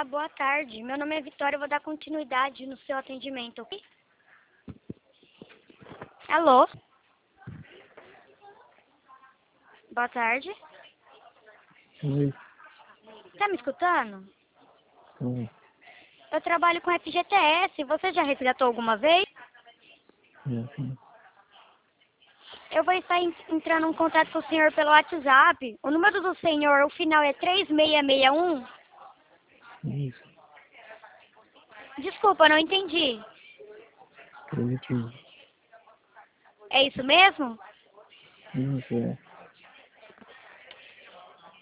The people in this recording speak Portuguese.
Olá, boa tarde. Meu nome é Vitória, eu vou dar continuidade no seu atendimento, ok? Alô? Boa tarde. Oi. Tá me escutando? Oi. Eu trabalho com FGTS. Você já resgatou alguma vez? Sim. Eu vou estar entrando em contato com o senhor pelo WhatsApp. O número do senhor, o final é 3661. Isso. Desculpa, não entendi. Positivo. É isso mesmo? Isso, é.